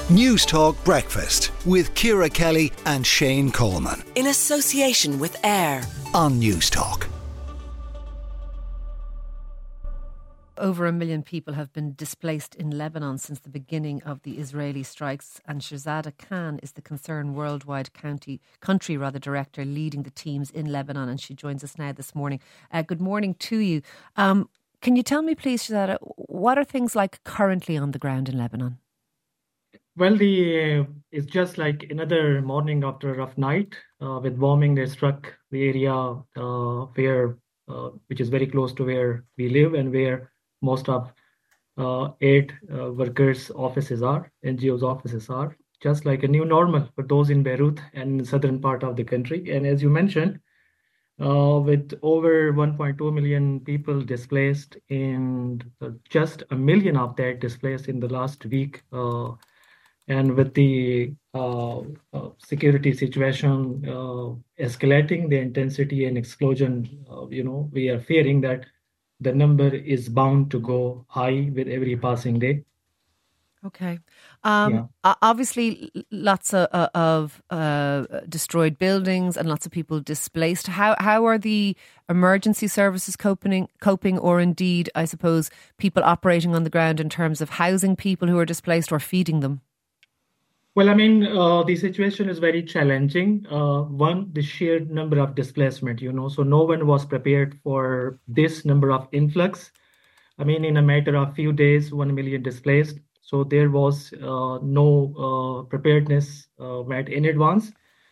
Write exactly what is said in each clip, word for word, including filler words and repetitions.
News Talk Breakfast with Ciara Kelly and Shane Coleman. In association with AIR on News Talk. Over a million people have been displaced in Lebanon since the beginning of the Israeli strikes, and Shirzada Khan is the Concern Worldwide County, country rather director leading the teams in Lebanon, and she joins us now this morning. Uh, good morning to you. Um, can you tell me, please, Shirzada, what are things like currently on the ground in Lebanon? Well, the uh, it's just like another morning after a rough night uh, with bombing that struck the area uh, where, uh, which is very close to where we live and where most of uh, aid uh, workers' offices are, N G Os' offices are, just like a new normal for those in Beirut and the southern part of the country. And as you mentioned, uh, with over one point two million people displaced and uh, just a million of that displaced in the last week, uh, and with the uh, uh, security situation uh, escalating, the intensity and explosion, uh, you know, we are fearing that the number is bound to go high with every passing day. Okay. Um, yeah. Obviously, lots of, of uh, destroyed buildings and lots of people displaced. How how are the emergency services coping, coping, or indeed, I suppose, people operating on the ground in terms of housing people who are displaced or feeding them? Well, I mean, uh, the situation is very challenging. Uh, one, the sheer number of displacement, you know, so no one was prepared for this number of influx. I mean, in a matter of few days, one million displaced. So there was uh, no uh, preparedness uh, met in advance.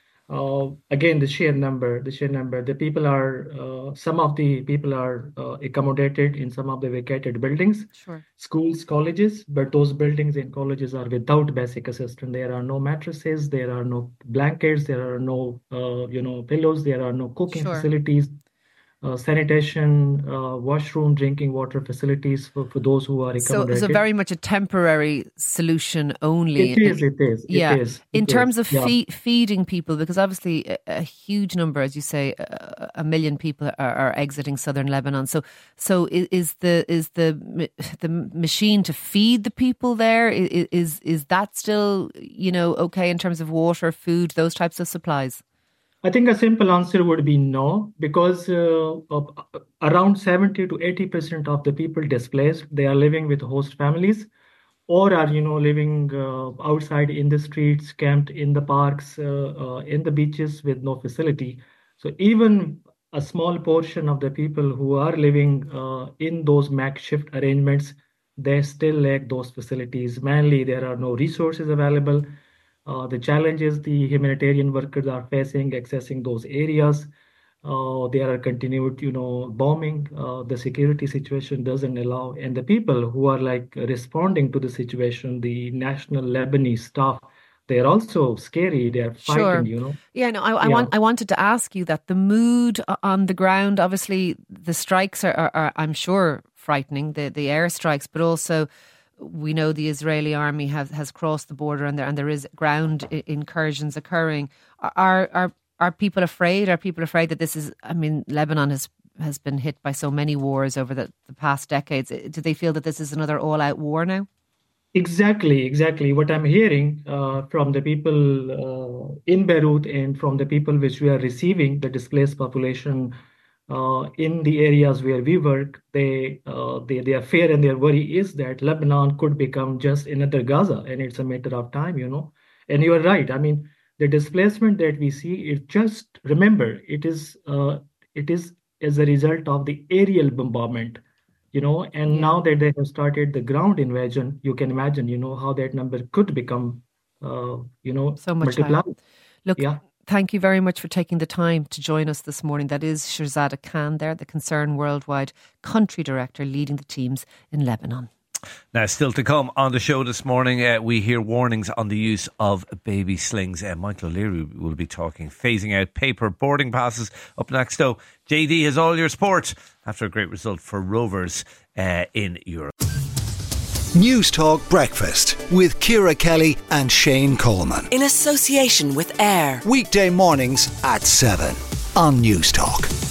Uh, again, the sheer number, the sheer number, the people are, uh, some of the people are uh, accommodated in some of the vacated buildings, sure. schools, colleges, but those buildings and colleges are without basic assistance. There are no mattresses, there are no blankets, there are no, uh, you know, pillows, there are no cooking sure. facilities. Uh, sanitation, uh, washroom, drinking water facilities for, for those who are accommodated. So, so very much a temporary solution only. It is, it is, yeah. it is. It In is. terms of yeah. fe- feeding people, because obviously a, a huge number, as you say, a, a million people are, are exiting southern Lebanon. So, so is, is the is the the machine to feed the people there? Is, is is that still, you know, okay in terms of water, food, those types of supplies? I think a simple answer would be no, because uh, uh, around seventy to eighty percent of the people displaced, they are living with host families or are, you know, living uh, outside in the streets, camped in the parks, uh, uh, in the beaches with no facility. So even a small portion of the people who are living uh, in those makeshift arrangements, they still lack those facilities. Mainly, there are no resources available. Uh, the challenges the humanitarian workers are facing, accessing those areas, uh, there are continued, you know, bombing. Uh, the security situation doesn't allow, and the people who are like responding to the situation, the national Lebanese staff, they're also scary. They're fighting, sure. you know. Yeah, no, I, I yeah. want. I wanted to ask you that the mood on the ground. Obviously, the strikes are, are, are I'm sure, frightening. The the airstrikes, but also, we know the Israeli army has, has crossed the border and there and there is ground incursions occurring. Are are are people afraid? Are people afraid that this is? I mean, Lebanon has has been hit by so many wars over the, the past decades. Do they feel that this is another all-out war now? Exactly, exactly. What I'm hearing uh, from the people uh, in Beirut and from the people which we are receiving, the displaced population Uh, in the areas where we work, they, uh, they, their fear and their worry is that Lebanon could become just another Gaza, and it's a matter of time, you know. And you are right. I mean, the displacement that we see is just, remember, it is uh, it is as a result of the aerial bombardment, you know. And Yeah. now that they have started the ground invasion, you can imagine, you know, how that number could become, uh, you know, so much multiplied. higher. Look. Yeah. Thank you very much for taking the time to join us this morning. That is Shirzada Khan there, the Concern Worldwide Country Director leading the teams in Lebanon. Now, still to come on the show this morning, uh, we hear warnings on the use of baby slings. Uh, Michael O'Leary will be talking phasing out paper boarding passes. Up next, though, J D has all your sport after a great result for Rovers uh, in Europe. News Talk Breakfast with Ciara Kelly and Shane Coleman. In association with AIR. Weekday mornings at seven on News Talk.